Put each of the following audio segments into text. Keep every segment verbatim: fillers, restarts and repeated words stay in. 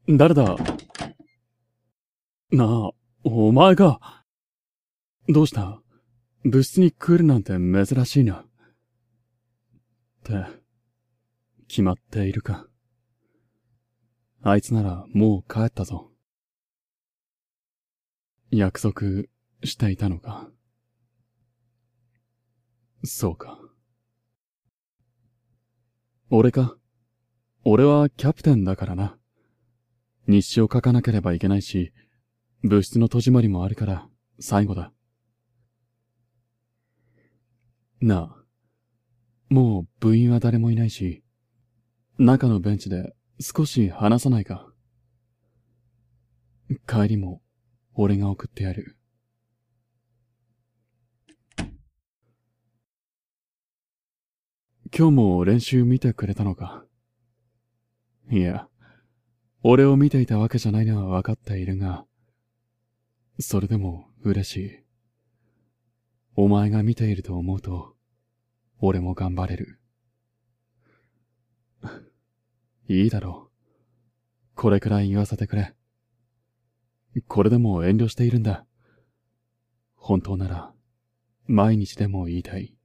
誰だ？なあ、お前が。どうした？部室に来るなんて珍しいな。って、決まっているか。あいつならもう帰ったぞ。約束していたのか。そうか。俺か。俺はキャプテンだからな。日誌を書かなければいけないし、部室の戸締まりもあるから最後だ。なあ、もう部員は誰もいないし、中のベンチで少し話さないか。帰りも俺が送ってやる。今日も練習見てくれたのか。いや、俺を見ていたわけじゃないのは分かっているが、それでも嬉しい。お前が見ていると思うと、俺も頑張れる。いいだろう。これくらい言わせてくれ。これでも遠慮しているんだ。本当なら、毎日でも言いたい。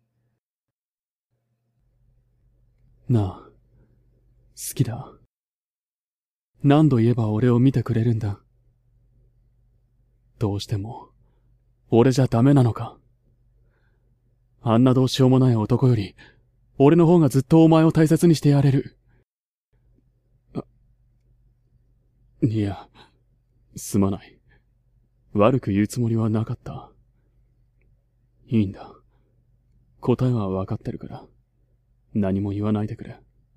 なあ、好きだ。何度言えば俺を見てくれるんだ。どうしても、俺じゃダメなのか。あんなどうしようもない男より、俺の方がずっとお前を大切にしてやれる。いや、すまない。悪く言うつもりはなかった。いいんだ。答えは分かってるから、何も言わないでくれ。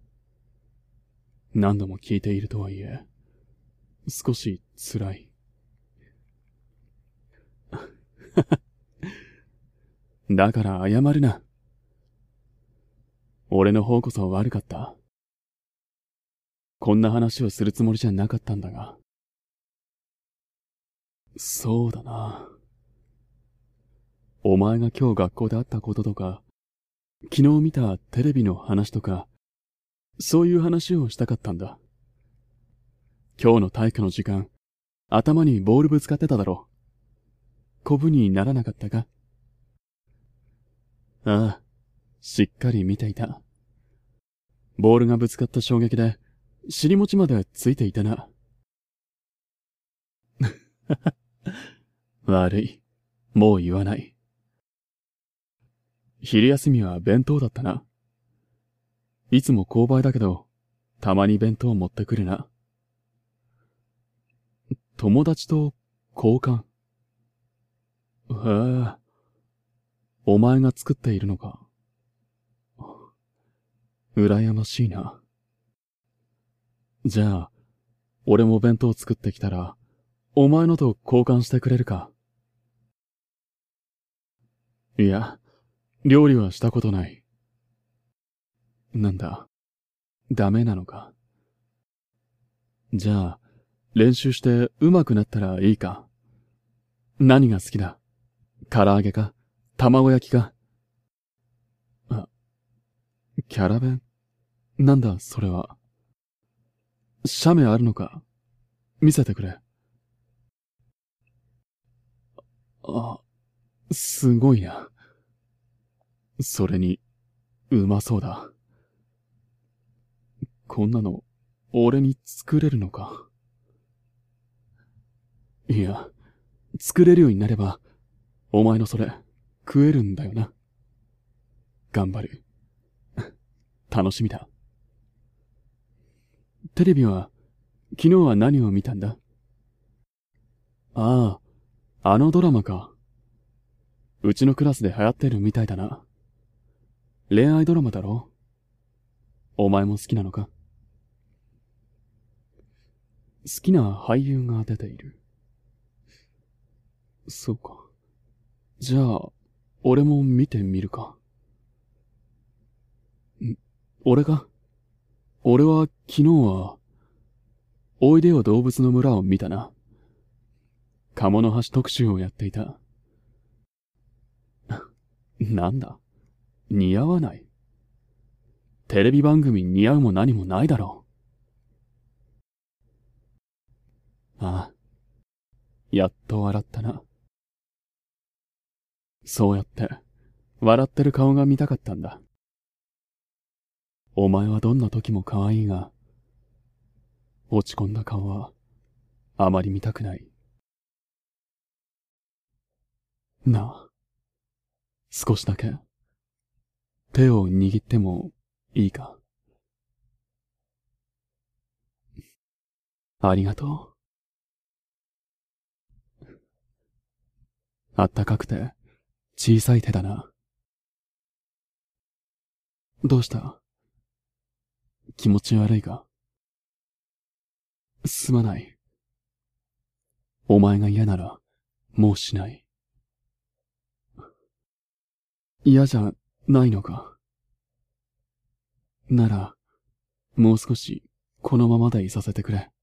何度も聞いているとはいえ、少し辛い。だから謝るな。俺の方こそ悪かった。こんな話をするつもりじゃなかったんだが。そうだな。お前が今日学校で会ったこととか、昨日見たテレビの話とか、そういう話をしたかったんだ。今日の体育の時間、頭にボールぶつかってただろ。コブにならなかったか？ああ、しっかり見ていた。ボールがぶつかった衝撃で、尻餅までついていたな。悪い。もう言わない。昼休みは弁当だったな。いつも購買だけど、たまに弁当持ってくるな。友達と交換。へえ。お前が作っているのか。羨ましいな。じゃあ、俺も弁当作ってきたら、お前のと交換してくれるか。いや、料理はしたことない。なんだ、ダメなのか。じゃあ、練習して上手くなったらいいか。何が好きだ？唐揚げか卵焼きか。あ、キャラ弁？なんだそれは。写メあるのか？見せてくれ。あ、すごいな。それに、うまそうだ。こんなの、俺に作れるのか。いや、作れるようになれば、お前のそれ、食えるんだよな。頑張る。楽しみだ。テレビは、昨日は何を見たんだ？ああ、あのドラマか。うちのクラスで流行ってるみたいだな。恋愛ドラマだろ？お前も好きなのか？好きな俳優が出ている。そうか。じゃあ、俺も見てみるか。ん、俺か？俺は昨日は、おいでよ動物の村を見たな。鴨の橋特集をやっていた。なんだ？似合わない。テレビ番組に似合うも何もないだろう。 ああ、やっと笑ったな。そうやって、笑ってる顔が見たかったんだ。お前はどんな時も可愛いが、落ち込んだ顔は、あまり見たくない。なあ、少しだけ、手を握ってもいいか。ありがとう。あったかくて、小さい手だな。どうした？気持ち悪いか？すまない。お前が嫌なら、もうしない。嫌じゃないのか？なら、もう少し、このままでいさせてくれ。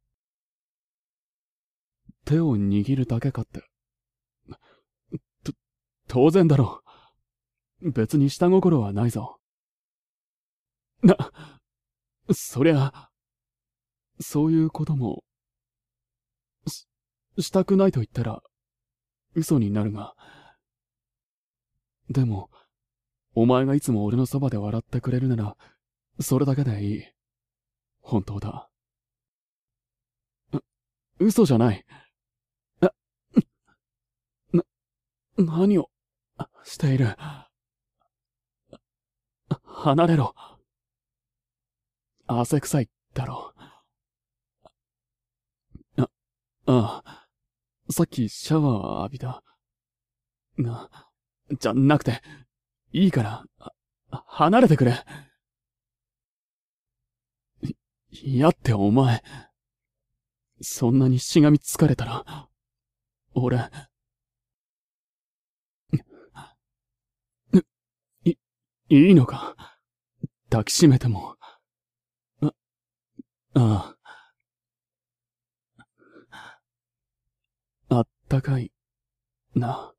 手を握るだけかって。と、当然だろう。別に下心はないぞ。な、そりゃ、そういうことも、し、したくないと言ったら、嘘になるが。でも、お前がいつも俺のそばで笑ってくれるなら、それだけでいい。本当だ。嘘じゃない。な、な、何を、している。離れろ。汗臭いだろ。あ、ああ。さっきシャワー浴びた。な、じゃなくて、いいから、離れてくれ。い、嫌ってお前、そんなにしがみつかれたら、俺、い、いいのか？抱きしめても。あ、ああ、あったかい、な。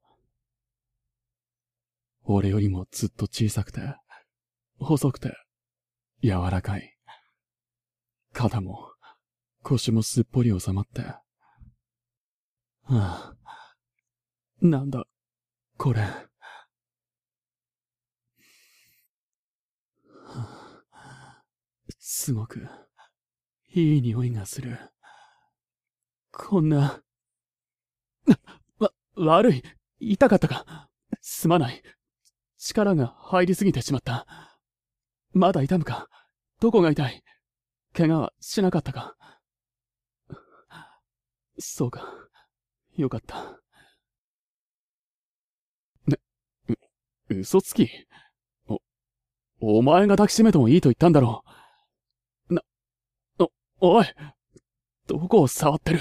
俺よりもずっと小さくて、細くて、柔らかい。肩も、腰もすっぽり収まって。はあ、なんだ、これ。はあ、すごく、いい匂いがする。こんな、わ、悪い。痛かったか？すまない。力が入りすぎてしまった。まだ痛むか？どこが痛い？怪我はしなかったか？そうか。よかった。ね、う、嘘つき？お、お前が抱きしめてもいいと言ったんだろう。な、お、おい、どこを触ってる？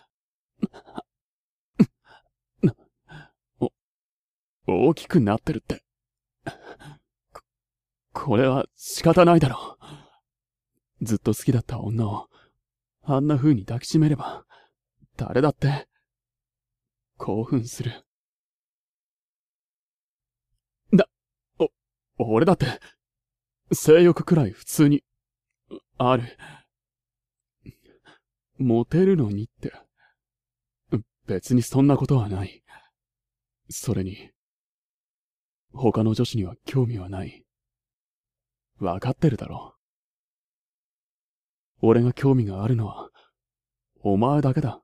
な、お、大きくなってるって。こ、これは仕方ないだろう。ずっと好きだった女を、あんな風に抱きしめれば、誰だって、興奮する。だ、お、俺だって、性欲くらい普通に、ある。モテるのにって、別にそんなことはない。それに、他の女子には興味はない。わかってるだろ。俺が興味があるのは、お前だけだ。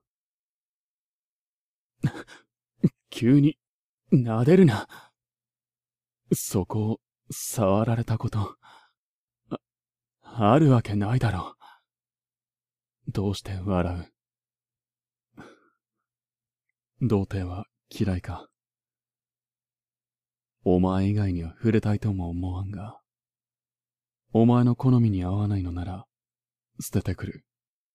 急に、撫でるな。そこを、触られたこと、あ、あるわけないだろう。どうして笑う？童貞は嫌いか？お前以外には触れたいとも思わんが、お前の好みに合わないのなら、捨ててくる。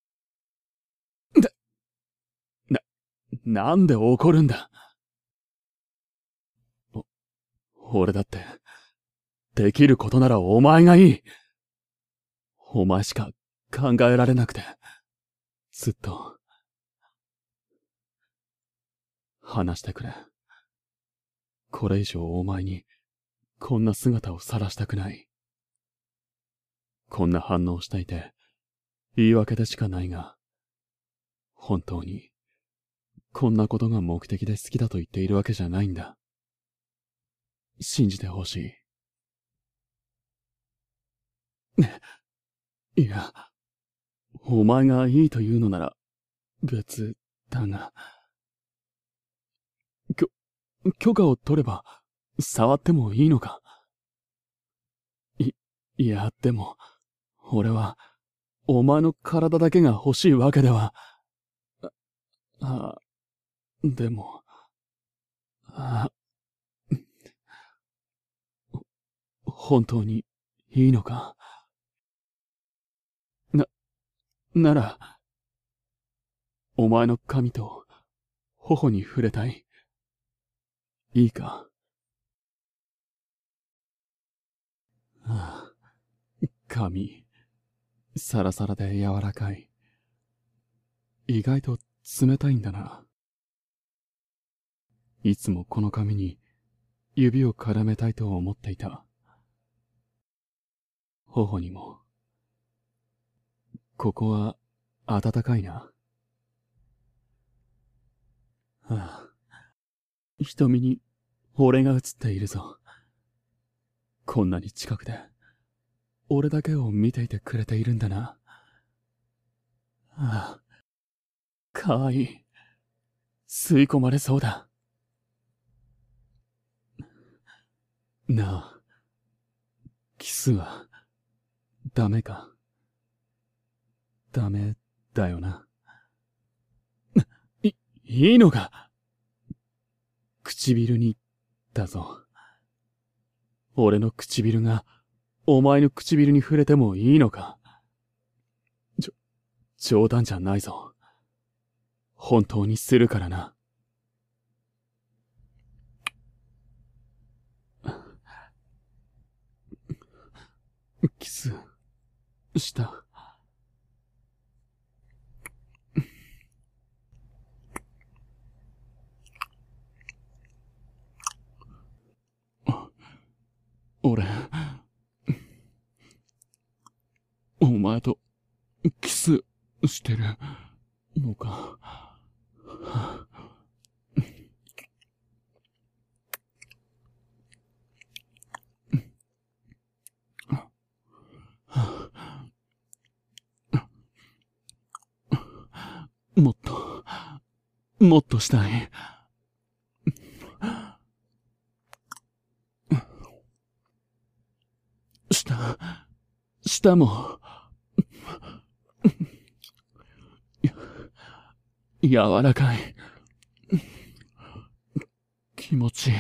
な、な、なんで怒るんだ？お、俺だって、できることならお前がいい。お前しか考えられなくて、ずっと、話してくれ。これ以上お前に、こんな姿を晒したくない。こんな反応していて、言い訳でしかないが、本当に、 こんなことが目的で好きだと言っているわけじゃないんだ。信じてほしい。いや、お前がいいというのなら別だが、きょ、許可を取れば触ってもいいのか？い、いや、でも、俺は、お前の体だけが欲しいわけでは。あ、あでも、あ、本当にいいのか？な、なら、お前の髪と頬に触れたい。いいか？ああ、髪、サラサラで柔らかい。意外と冷たいんだな。いつもこの髪に指を絡めたいと思っていた。頬にも。ここは暖かいな。ああ、瞳に俺が映っているぞ。こんなに近くで、俺だけを見ていてくれているんだな。ああ、かわいい。吸い込まれそうだ。なあ、キスは、ダメか？ダメだよな。い、いいのか？唇に、だぞ。俺の唇が、お前の唇に触れてもいいのか？ちょ、冗談じゃないぞ。本当にするからな。キス、した。俺、お前と、キス、してる、のか。もっと、もっとしたい。舌、舌も、柔らかい。気持ちいい。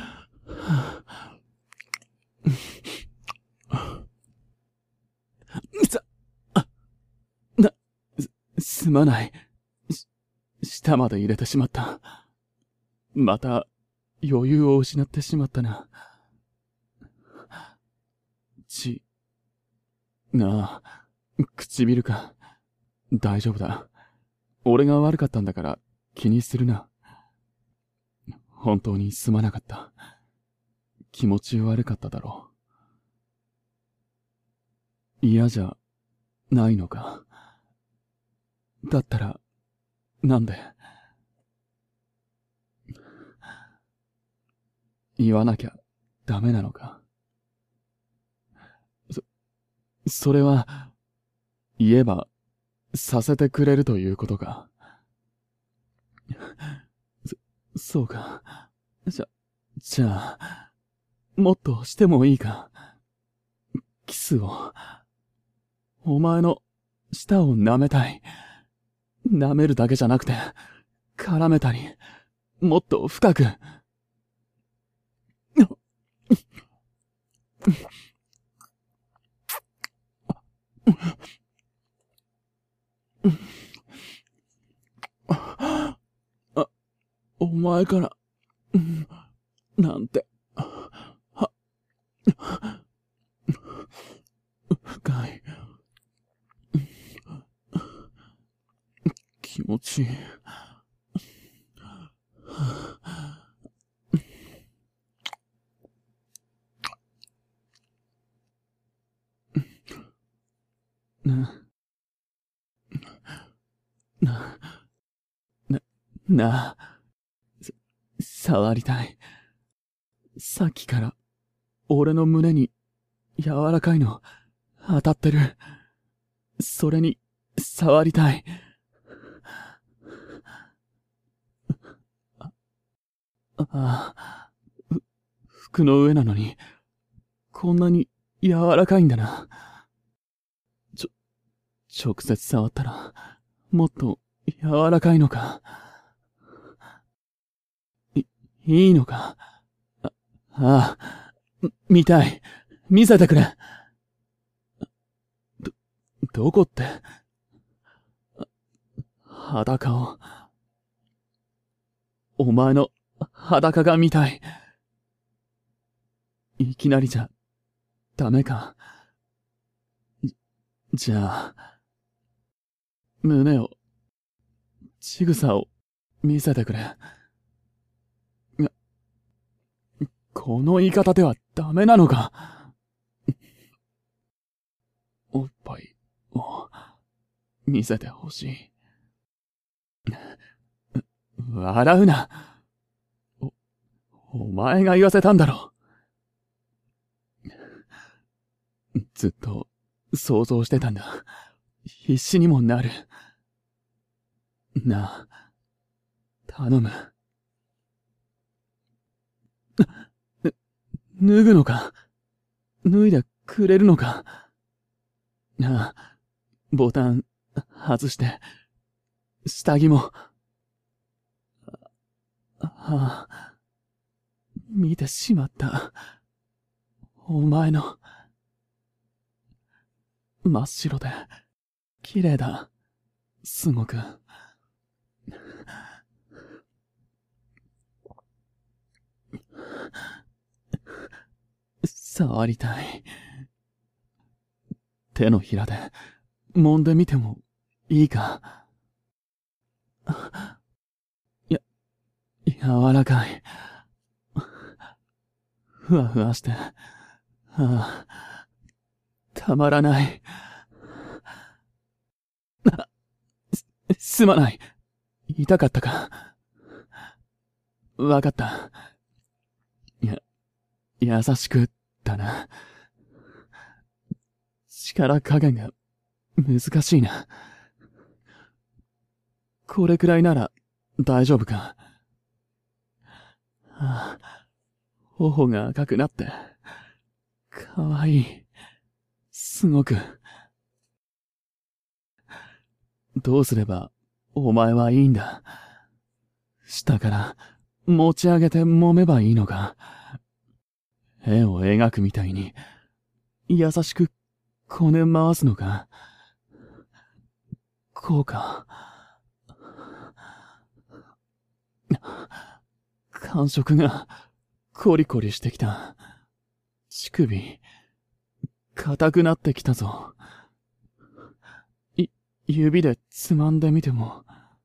さ、な、す、すまない。し、舌まで入れてしまった。また、余裕を失ってしまったな。ち、なあ、唇か。大丈夫だ。俺が悪かったんだから気にするな。本当にすまなかった。気持ち悪かっただろう。嫌じゃないのか。だったら、なんで。言わなきゃダメなのか。そ、それは、言えば、させてくれるということか。そ、そうか。じゃ、じゃあ、もっとしてもいいか。キスを。お前の舌を舐めたい。舐めるだけじゃなくて、絡めたり、もっと深く。あ、お前から、なんて、は、深い。気持ちいい。な、な、な、 なあ、さ、触りたい。さっきから俺の胸に柔らかいの当たってる。それに触りたい。ああ、服の上なのにこんなに柔らかいんだな。ちょ、直接触ったらもっと柔らかいのか。い、いいのか。あ、ああ、見たい。見せてくれ。ど、どこって。裸を。お前の裸が見たい。いきなりじゃ、ダメか。じ、じゃあ、胸を、仕草を見せてくれ。が、この言い方ではダメなのか。おっぱいを見せてほしい。笑うな。お、お前が言わせたんだろ。ずっと想像してたんだ。必死にもなる。なあ、頼む。ぬ、脱ぐのか？脱いでくれるのか？なあ、ボタン外して、下着も。ああ、見てしまった。お前の、真っ白で、綺麗だ。すごく。触りたい。手のひらで、揉んでみてもいいか。や、柔らかい。ふわふわして、ああ、たまらない。す、すまない。痛かったか。わかった。や、優しくだな。力加減が難しいな。これくらいなら大丈夫か。ああ、頬が赤くなって、かわいい。すごく。どうすればお前はいいんだ。下から持ち上げて揉めばいいのか。絵を描くみたいに優しくこね回すのか。こうか。感触がコリコリしてきた。乳首、硬くなってきたぞ。い、指でつまんでみても、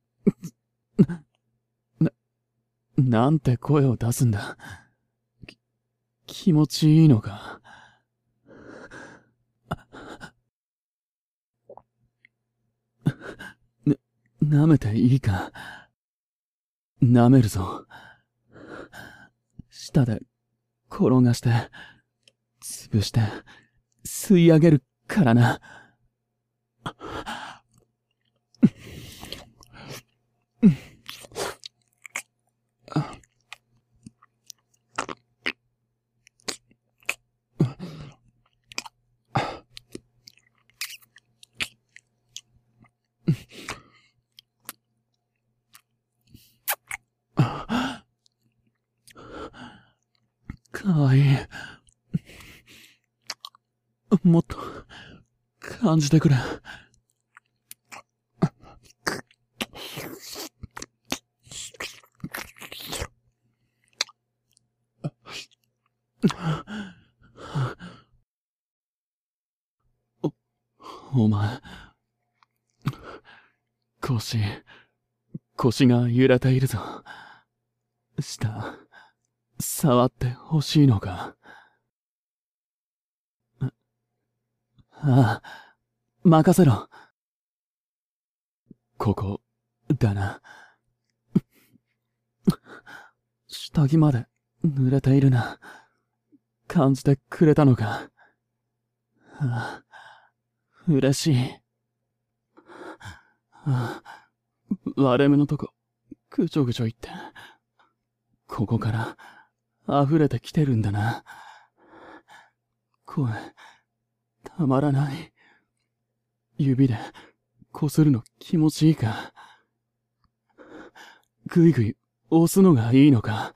な、なんて声を出すんだ。き、気持ちいいのか。な、舐めていいか。舐めるぞ。舌で転がして、潰して、吸い上げるからな。かわいい。もっと感じてくれ。お、お前、腰、腰が揺れているぞ。下、触ってほしいのか。ああ、任せろ。ここ、だな。 下着まで濡れているな。感じてくれたのか。ああ、嬉しい。ああ、割れ目のとこ、ぐちょぐちょ言って。ここから溢れてきてるんだな。声、たまらない。指でこするの気持ちいいか。ぐいぐい押すのがいいのか。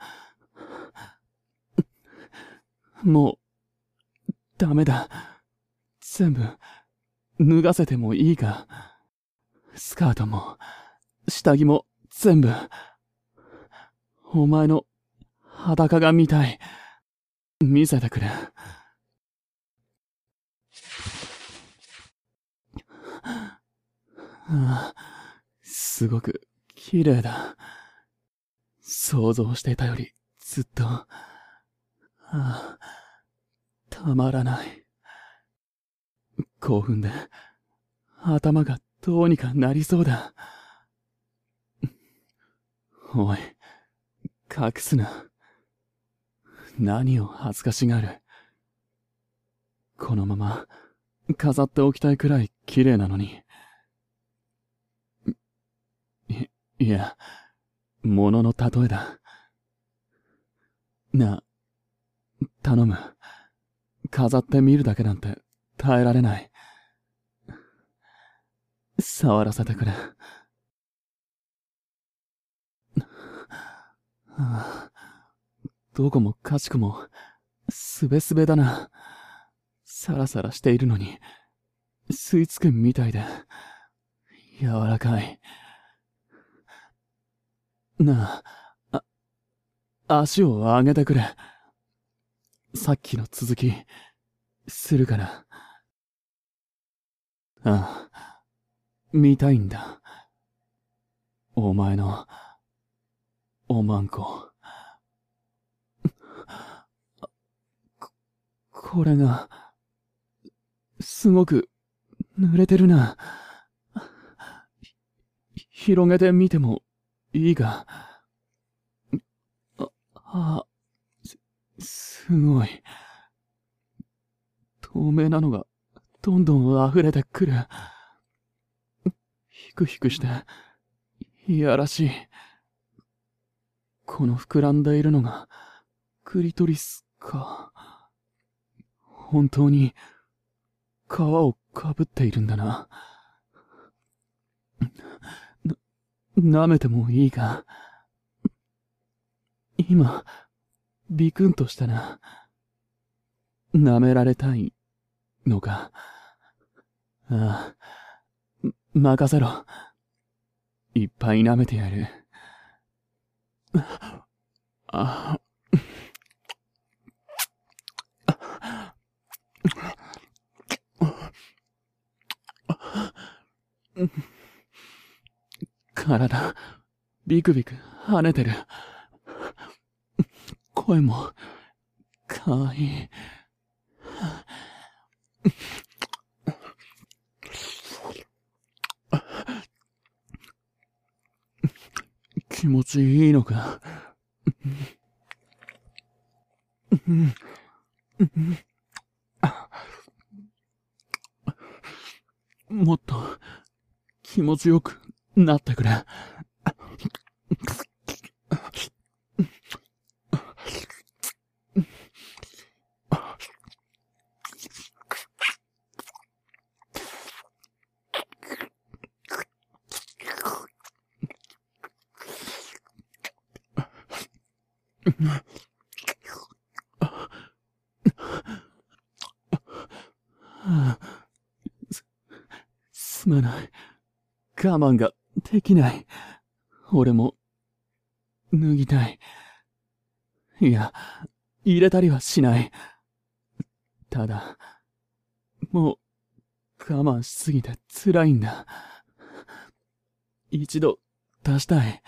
もう、ダメだ。全部、脱がせてもいいか。スカートも、下着も、全部。お前の、裸が見たい。見せてくれ。ああ、すごく、綺麗だ。想像していたより、ずっと、ああ、たまらない。興奮で、頭がどうにかなりそうだ。おい、隠すな。何を恥ずかしがる。このまま、飾っておきたいくらい綺麗なのに。い、いや、物の例えだ。なあ、頼む。飾ってみるだけなんて耐えられない。触らせてくれ。はあ、どこもかしくも、すべすべだな。サラサラしているのに、吸い付くみたいで、柔らかい。なあ、あ、足を上げてくれ。さっきの続き、するから。ああ、見たいんだ。お前の、おまんこ。こ、これが、すごく、濡れてるな。広げてみても、いいが。あ、あ、す、すごい。透明なのが、どんどん溢れてくる。ひくひくして、いやらしい。この膨らんでいるのが、クリトリスか。本当に、皮をかぶっているんだな。な、舐めてもいいか。今、ビクンとしたな。舐められたいのか。ああ、任せろ。いっぱい舐めてやる。ああ。体、ビクビク跳ねてる。声も、かわいい。気持ちいいのか。もっと気持ちよくなってくれ。す、すまない。我慢ができない。俺も、脱ぎたい。いや、入れたりはしない。ただ、もう、我慢しすぎて辛いんだ。一度、出したい。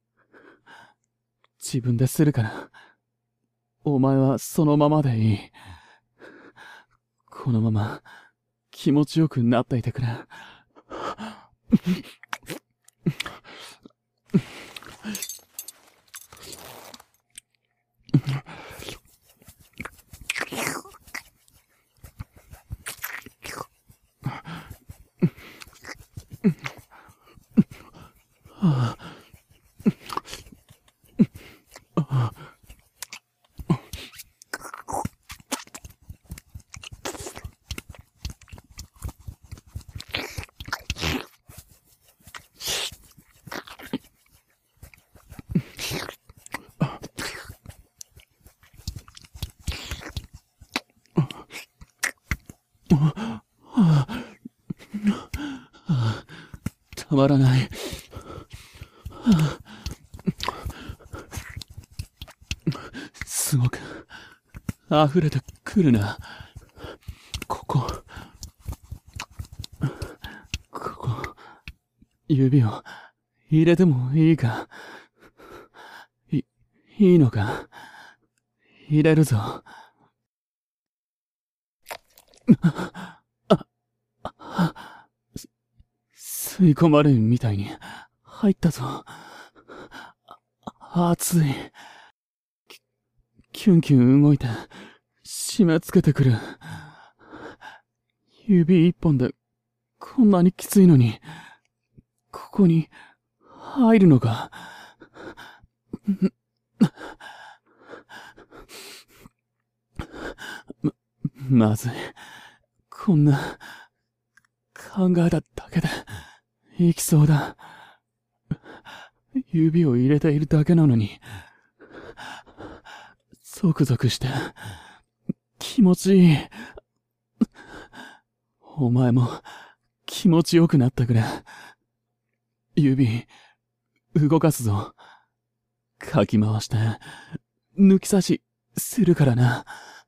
自分でするから。お前はそのままでいい。このまま、気持ちよくなっていてくれ。 ああ、たまらない。すごく溢れてくるな。ここ、ここ、指を入れてもいいか。い、いいのか。入れるぞ。吸い込まれんみたいに入ったぞ。熱い。キュンキュン動いて締め付けてくる。指一本でこんなにきついのに、ここに入るのか。ま、まずい。こんな考えただけでいきそうだ。指を入れているだけなのに、ゾクゾクして気持ちいい。お前も気持ちよくなってくれ。指動かすぞ。かき回して抜き差しするからな。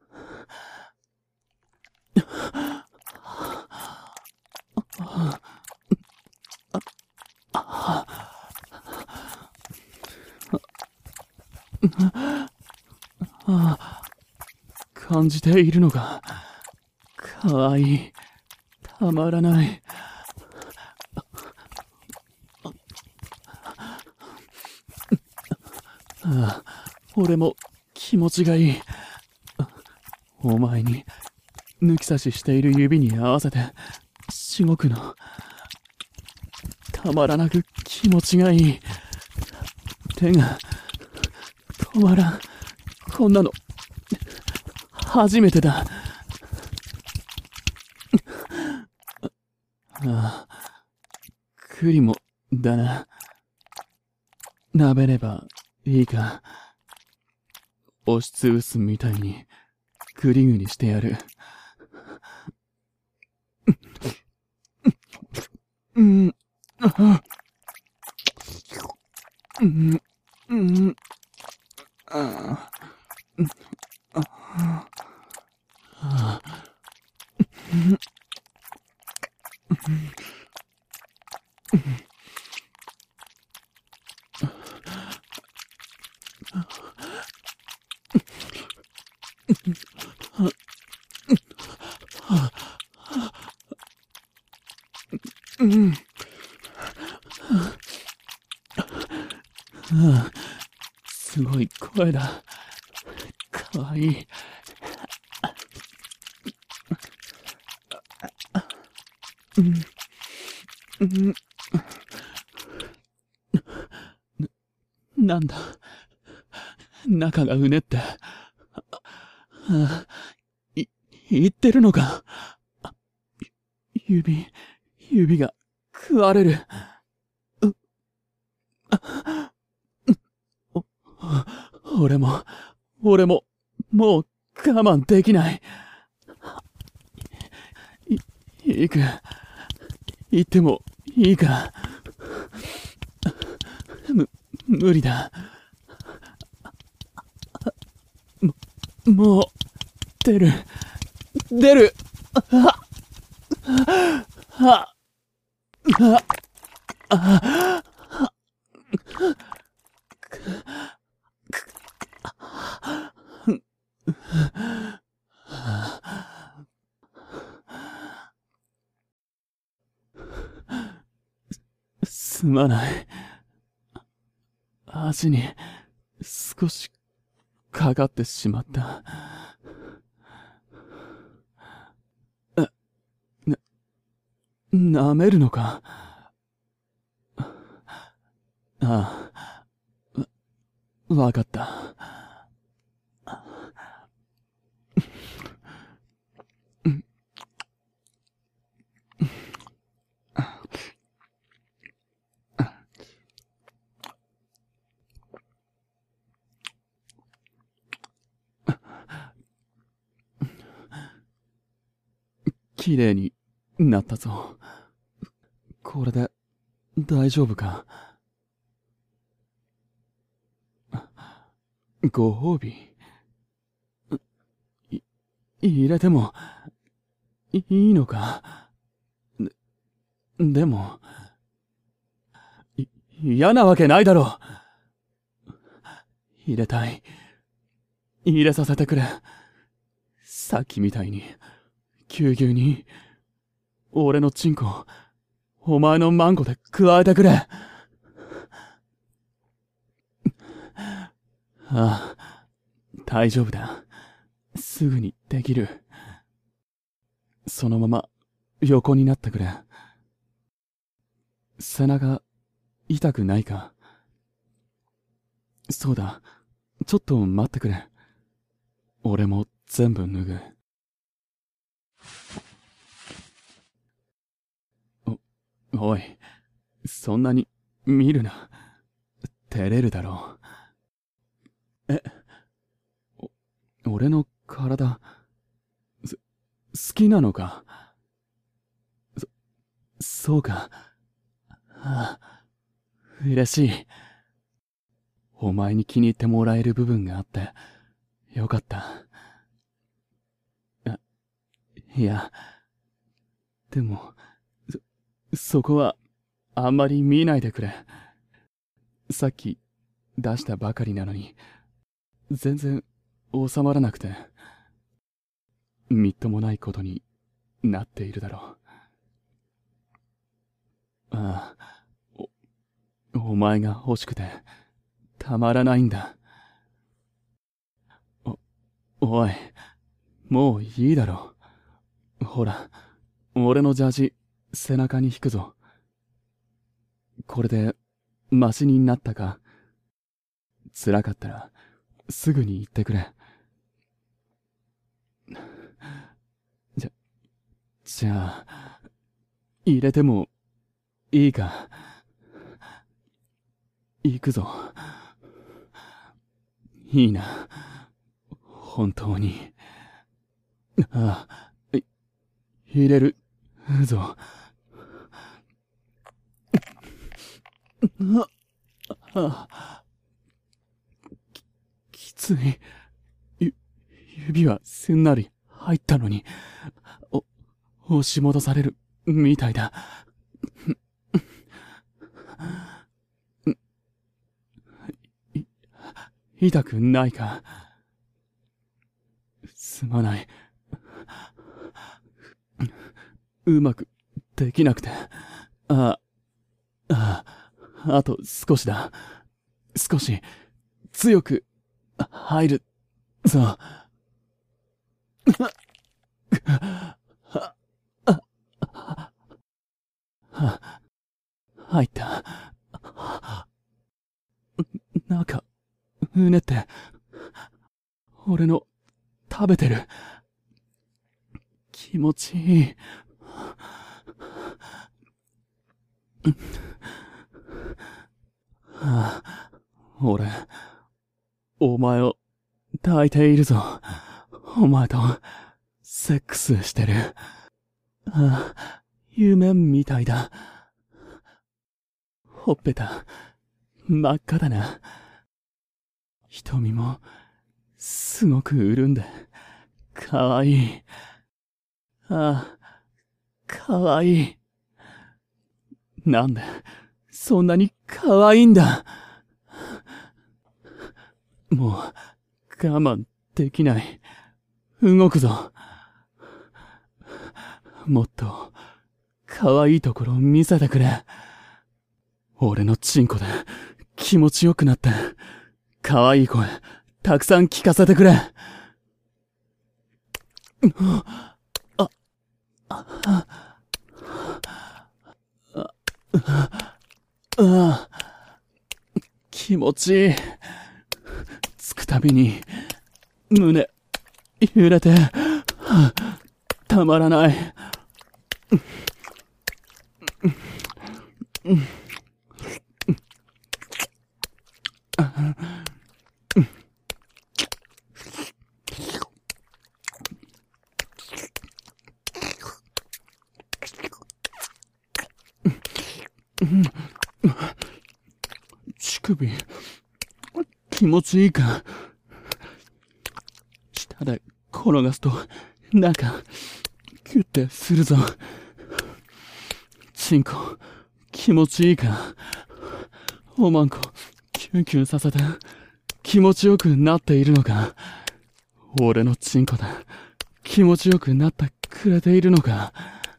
感じているのがかわいい。たまらない。ああ、俺も気持ちがいい。お前に抜き差ししている指に合わせてしごくの。たまらなく気持ちがいい。手が止まらん。こんなの初めてだ。ああ、栗もだな。舐めればいいか。押しつぶすみたいにグリグリしてやる。うん、あ、うん、うん、あ、あ、あ、うん、あ、すごい声だ。かわいい。うん、うん、な、なんだ。中がうねって。あ、い、言ってるのか。指、指が食われる。う、お、俺も、俺も、もう我慢できない。い、行く。行ってもいいか。む、無理だ。も、もう、出る。出る。あ、あ、あ、あ、すまない。足に少しかかってしまった。な、舐めるのか。 ああ、わ、わかった。きれいになったぞ。これで大丈夫か？ご褒美？い、入れてもいいのか？で、でも、い、嫌なわけないだろう。入れたい。入れさせてくれ。さっきみたいに、ぎゅうぎゅうに、俺のチンコ、お前のマンコで加えてくれ。ああ、大丈夫だ。すぐにできる。そのまま、横になってくれ。背中、痛くないか？そうだ、ちょっと待ってくれ。俺も全部脱ぐ。お、おい、そんなに見るな。照れるだろう。え、お、俺の体、す、好きなのか？そ、そうか。ああ、嬉しい。お前に気に入ってもらえる部分があって、よかった。あ、いや、でも、そ、そこは、あんまり見ないでくれ。さっき、出したばかりなのに、全然、収まらなくて、みっともないことになっているだろう。ああ、お、お前が欲しくて、たまらないんだ。お、おい、もういいだろう。ほら、俺のジャージ、背中に引くぞ。これで、マシになったか？辛かったら、すぐに言ってくれ。じゃ、じゃあ、入れても、いいか？行くぞ。いいな。本当に。ああ、い、入れるぞ。あ、あ、き、きつい。ゆ、指はすんなり入ったのに、お、押し戻されるみたいだ。い、痛くないか？すまない。うまくできなくて。ああ、ああ、あと少しだ。少し、強く、入る、ぞ。入った。なんか、うねって、俺の、食べてる。気持ちいい。ああ、俺、お前を抱いているぞ。お前と、セックスしてる。ああ、夢みたいだ。ほっぺた、真っ赤だな。瞳も、すごく潤んで、かわいい。ああ、かわいい。なんで、そんなにかわいいんだ。もう、我慢できない。動くぞ。もっと、かわいいところを見せてくれ。俺のチンコで、気持ちよくなって、かわいい声、たくさん聞かせてくれ。あ、あ、あ、あ、あ、 気持ちいい。つくたびに、胸、揺れて、たまらない。乳首、気持ちいいか。舌で転がすと、なんか、キュッてするぞ。チンコ、気持ちいいか。おまんこ、キュンキュンさせて、気持ちよくなっているのか。俺のチンコで、気持ちよくなってくれているのか。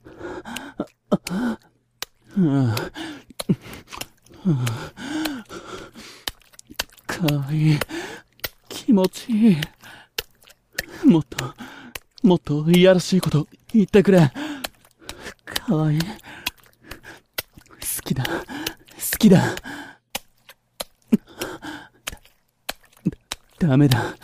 かわいい。気持ちいい。もっと、もっといやらしいこと言ってくれ。かわいい。好きだ。好きだ。だ、ダメだ。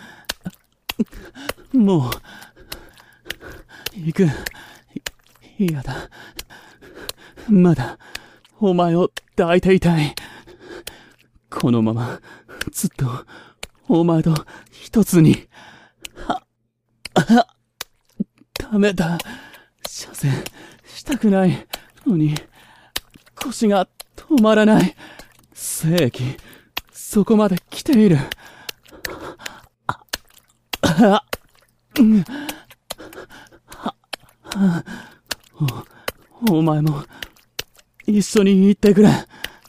もう、行く。嫌だ。まだ、お前を抱いていたい。このまま、ずっと、お前と一つに。は、は、ダメだ。射精したくないのに、腰が止まらない。精液、そこまで来ている。あ、あ、うん、は、は、お、お前も、一緒に行ってくれ。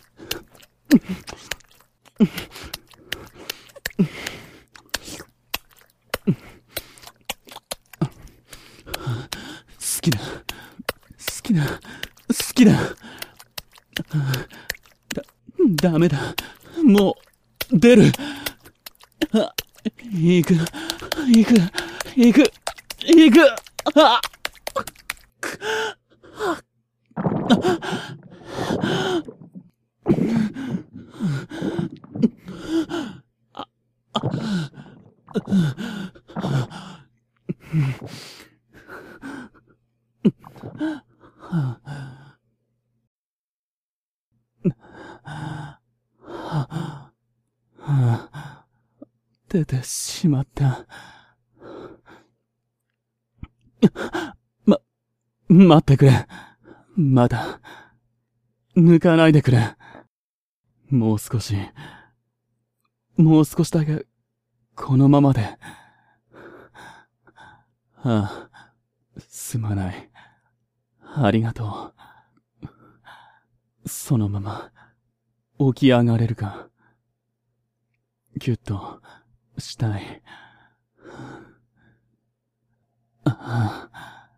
好きだ。好きだ。好きだ。だ、ダメだ。もう、出る。あ、行く。行く。行く。行く。あ、出てしまった。ま、待ってくれ。まだ、抜かないでくれ。もう少し、もう少しだけ、このままで。ああ、すまない。ありがとう。そのまま、起き上がれるか。ぎゅっと、したい。ああ、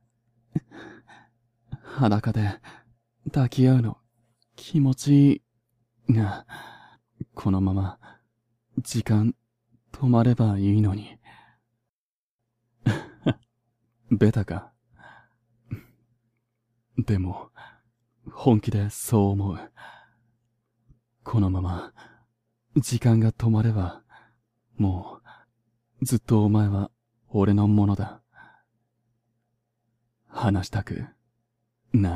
裸で、抱き合うの、気持ちいい。が、このまま、時間、止まればいいのに。ベタか。でも、本気でそう思う。このまま、時間が止まれば、もう、ずっとお前は俺のものだ。話したく、ない。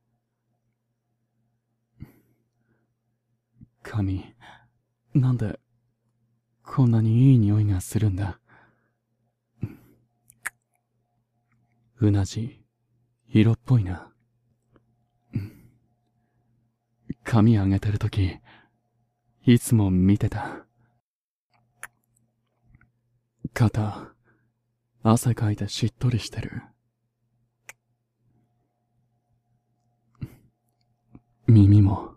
髪、なんで、こんなにいい匂いがするんだ。うなじ、色っぽいな。髪あげてるとき、いつも見てた。肩、汗かいてしっとりしてる。耳も。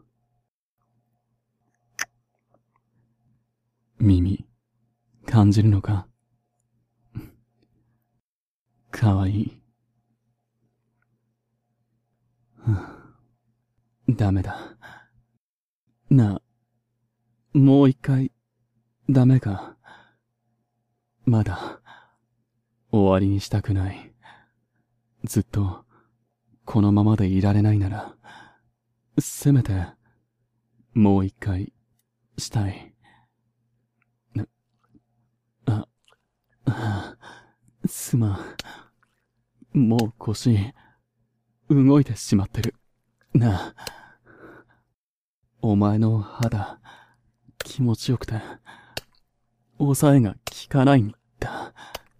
耳、感じるのか？かわいい。ダメだ。なあ、もう一回、ダメか。まだ、終わりにしたくない。ずっと、このままでいられないなら、せめて、もう一回、 したい。な、あ、あ、すまん。もう腰、動いてしまってる。なあ、お前の肌、気持ちよくて、抑えが効かないんだ。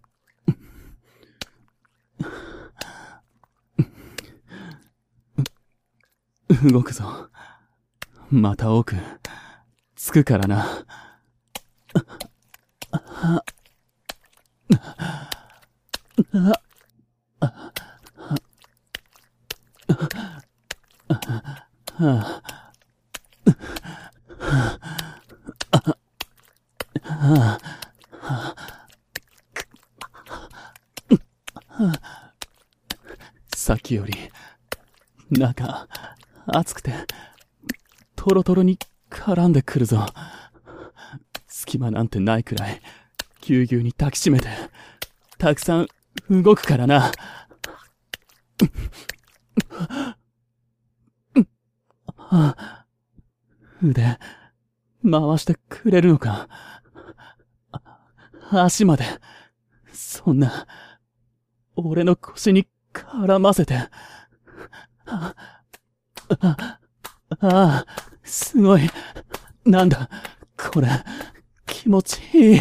動くぞ。また奥、つくからな。さっきより、中、熱くて、トロトロに絡んでくるぞ。隙間なんてないくらい、ぎゅうぎゅうに抱きしめて、たくさん動くからな。腕、回してくれるのか。足まで、そんな、俺の腰に絡ませて。ああ、ああ、すごい。なんだ、これ、気持ちいい。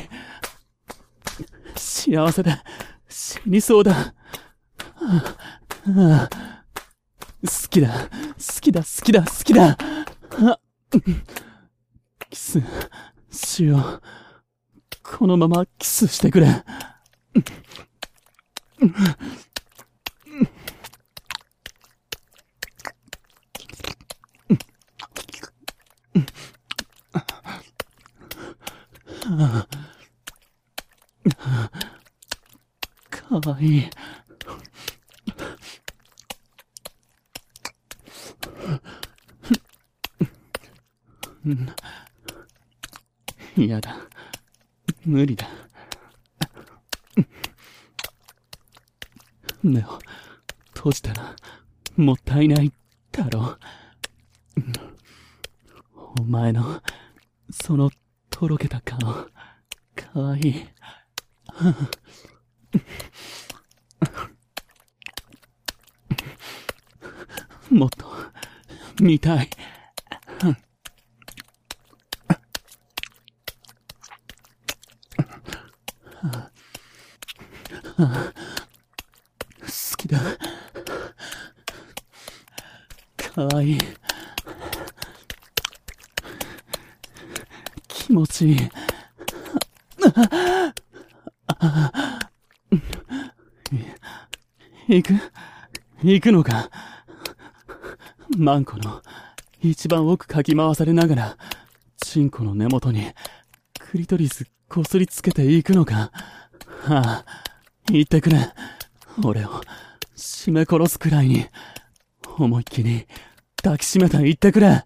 幸せで、死にそうだ。ああ、好きだ、好きだ、好きだ、好きだ。あ、キス、しよう。このままキスしてくれ。かわいい。嫌だ。無理だ。目を閉じたらもったいないだろう。お前のそのとろけた顔、かわいい。もっと見たい。好きだ。かわいい。気持ちいい。行く行くのか。マンコの一番奥かき回されながら、チンコの根元にクリトリスこすりつけていくのか。ああ、言ってくれ。俺を締め殺すくらいに、思いっきり抱きしめて言ってくれ。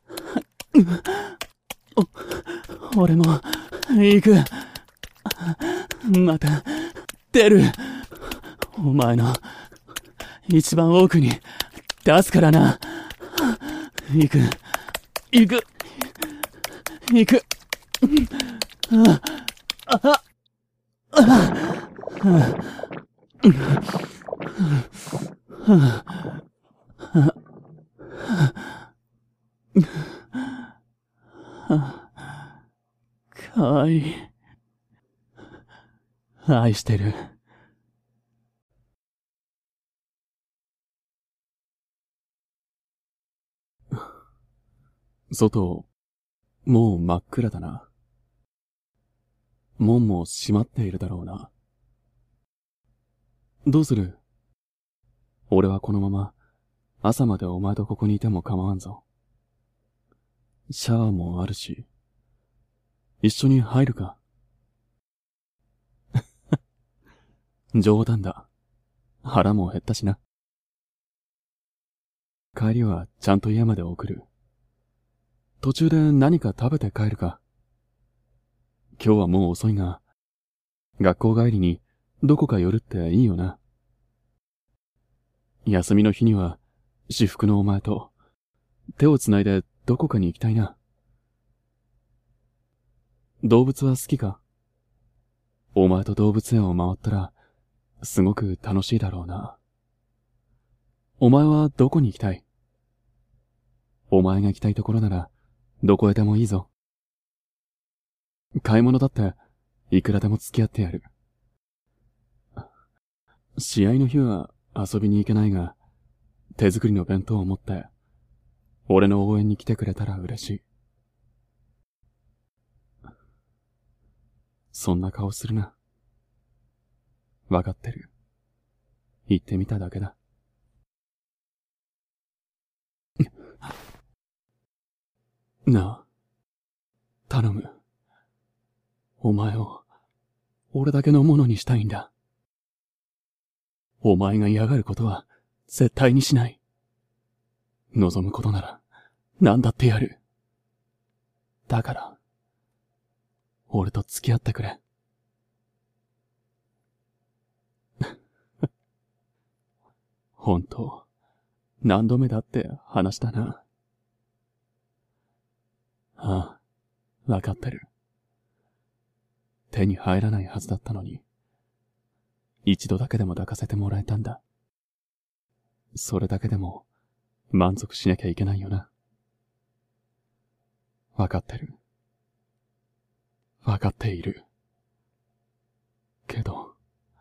お、俺も行く。また出る。お前の一番奥に出すからな。行く行く行く。あああかわいい。愛してる。外、もう真っ暗だな。門も閉まっているだろうな。どうする？俺はこのまま朝までお前とここにいても構わんぞ。シャワーもあるし、一緒に入るか？冗談だ。腹も減ったしな。帰りはちゃんと家まで送る。途中で何か食べて帰るか。今日はもう遅いが、学校帰りにどこか寄るっていいよな。休みの日には私服のお前と手をつないでどこかに行きたいな。 動物は好きか？お前と動物園を回ったら、すごく楽しいだろうな。お前はどこに行きたい？お前が行きたいところなら、どこへでもいいぞ。買い物だって、いくらでも付き合ってやる。試合の日は遊びに行けないが、手作りの弁当を持って、俺の応援に来てくれたら嬉しい。そんな顔するな。わかってる。言ってみただけだ。なあ、頼む。お前を、俺だけのものにしたいんだ。お前が嫌がることは、絶対にしない。望むことなら、何だってやる。だから、俺と付き合ってくれ。本当、何度目だって話だな。ああ、わかってる。手に入らないはずだったのに、一度だけでも抱かせてもらえたんだ。それだけでも、満足しなきゃいけないよな。わかってる。わかっている。けど、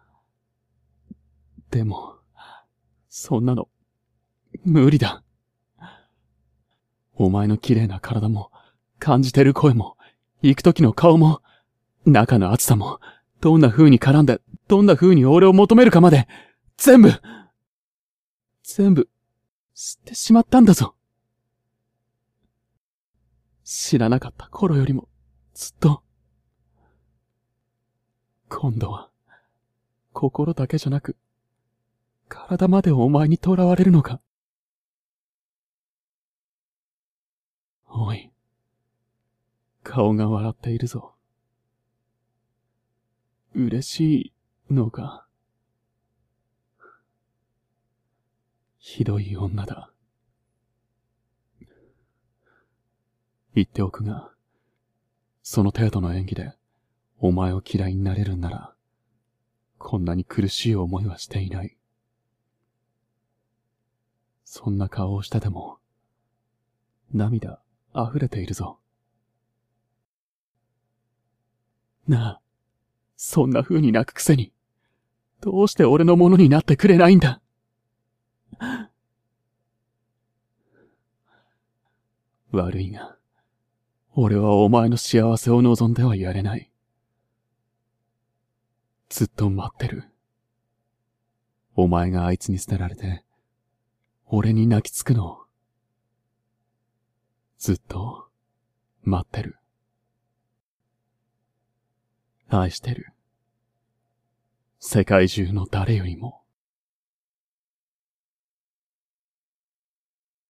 でも、そんなの、無理だ。お前の綺麗な体も、感じてる声も、行く時の顔も、中の熱さも、どんな風に絡んで、どんな風に俺を求めるかまで、全部、全部、知ってしまったんだぞ。知らなかった頃よりも、ずっと。今度は、心だけじゃなく、体までお前に囚われるのか。おい、顔が笑っているぞ。嬉しいのか。ひどい女だ。言っておくが、その程度の演技でお前を嫌いになれるんなら、こんなに苦しい思いはしていない。そんな顔をしてても、涙溢れているぞ。なあ、そんな風に泣くくせに、どうして俺のものになってくれないんだ。悪いが、俺はお前の幸せを望んではやれない。ずっと待ってる。お前があいつに捨てられて、俺に泣きつくのを。ずっと、待ってる。愛してる。世界中の誰よりも。